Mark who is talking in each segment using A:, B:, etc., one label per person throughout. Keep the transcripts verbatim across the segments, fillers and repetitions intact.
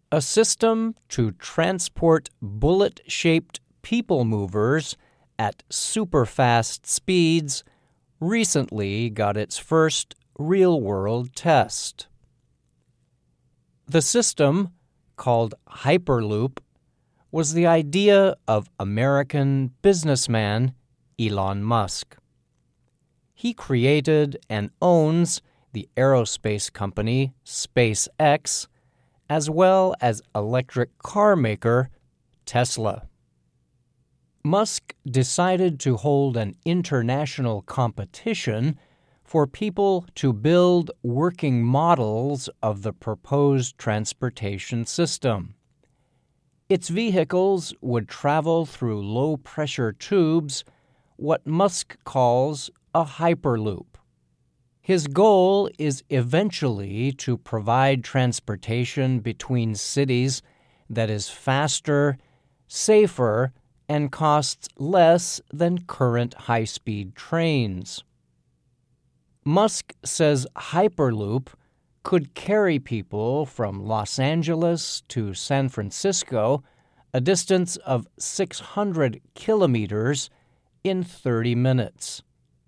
A: A system to transport bullet-shaped people movers at super-fast speeds recently got its first real-world test. The system, called Hyperloop, was the idea of American businessman Elon Musk. He created and owns the aerospace company SpaceX, as well as electric car maker Tesla. Musk decided to hold an international competition for people to build working models of the proposed transportation system. Its vehicles would travel through low-pressure tubes, what Musk calls a hyperloop. His goal is eventually to provide transportation between cities that is faster, safer, and costs less than current high-speed trains. Musk says Hyperloop could carry people from Los Angeles to San Francisco, a distance of six hundred kilometers, in thirty minutes.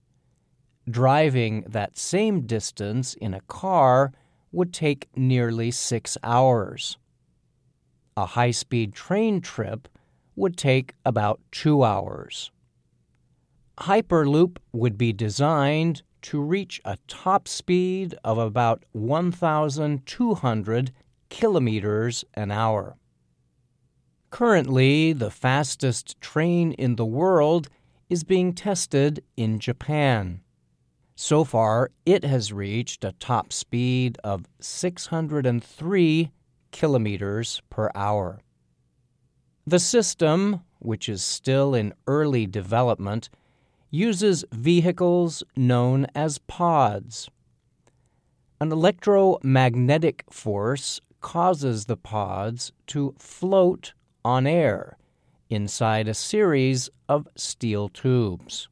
A: Driving that same distance in a car would take nearly six hours. A high-speed train trip would take about two hours. Hyperloop would be designed to reach a top speed of about one thousand two hundred kilometers an hour. Currently, the fastest train in the world is being tested in Japan. So far, it has reached a top speed of six hundred three kilometers per hour. The system, which is still in early development, uses vehicles known as pods. An electromagnetic force causes the pods to float on air inside a series of steel tubes.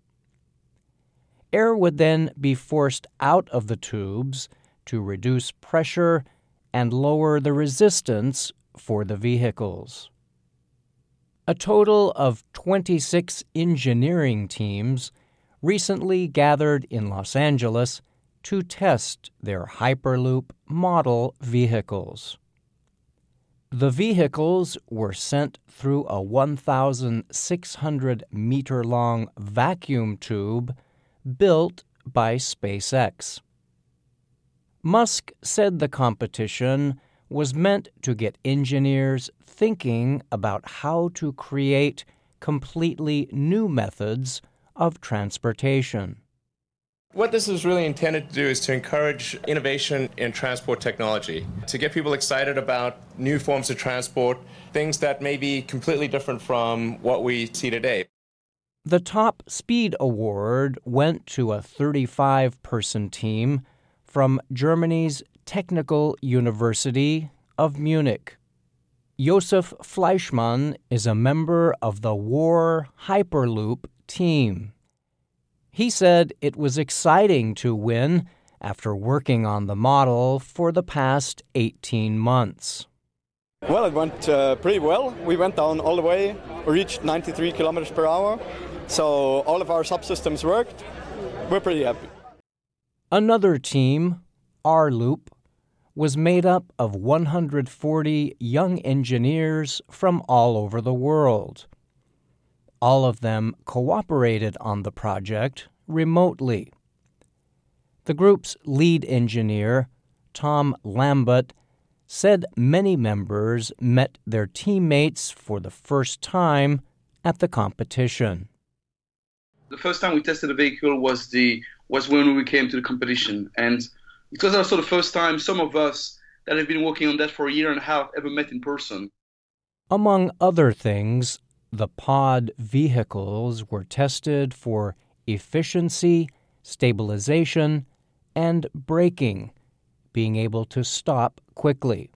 A: Air would then be forced out of the tubes to reduce pressure and lower the resistance for the vehicles. A total of twenty-six engineering teams recently gathered in Los Angeles to test their Hyperloop model vehicles. The vehicles were sent through a one thousand six hundred meter long vacuum tube built by SpaceX. Musk said the competition was meant to get engineers thinking about how to create completely new methods of transportation.
B: What this is really intended to do is to encourage innovation in transport technology, to get people excited about new forms of transport, things that may be completely different from what we see today.
A: The top speed award went to a thirty-five person team from Germany's Technical University of Munich. Josef Fleischmann is a member of the War Hyperloop team. He said it was exciting to win after working on the model for the past eighteen months.
C: Well, it went uh, pretty well. We went down all the way, reached ninety-three kilometers per hour, so all of our subsystems worked. We're pretty happy.
A: Another team, R-Loop, was made up of one hundred forty young engineers from all over the world. All of them cooperated on the project remotely. The group's lead engineer, Tom Lambert, said many members met their teammates for the first time at the competition.
D: The first time we tested a vehicle was the was when we came to the competition, and it was also the first time some of us that have been working on that for a year and a half ever met in person.
A: Among other things, the pod vehicles were tested for efficiency, stabilization, and braking, being able to stop quickly.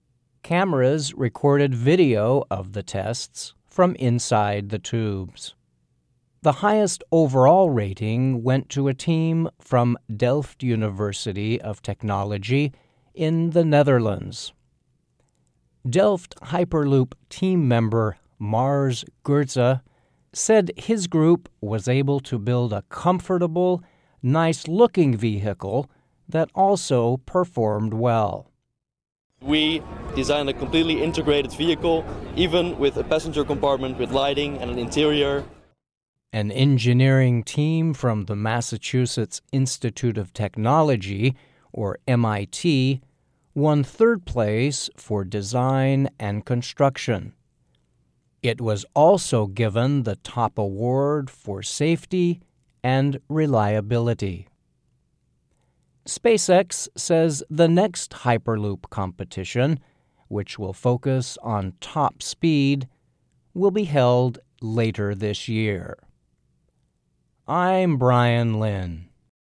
A: Cameras recorded video of the tests from inside the tubes. The highest overall rating went to a team from Delft University of Technology in the Netherlands. Delft Hyperloop team member Mars Goertze said his group was able to build a comfortable, nice-looking vehicle that also performed well.
E: We designed a completely integrated vehicle, even with a passenger compartment with lighting and an interior.
A: An engineering team from the Massachusetts Institute of Technology, or M I T, won third place for design and construction. It was also given the top award for safety and reliability. SpaceX says the next Hyperloop competition, which will focus on top speed, will be held later this year. I'm Brian Lynn.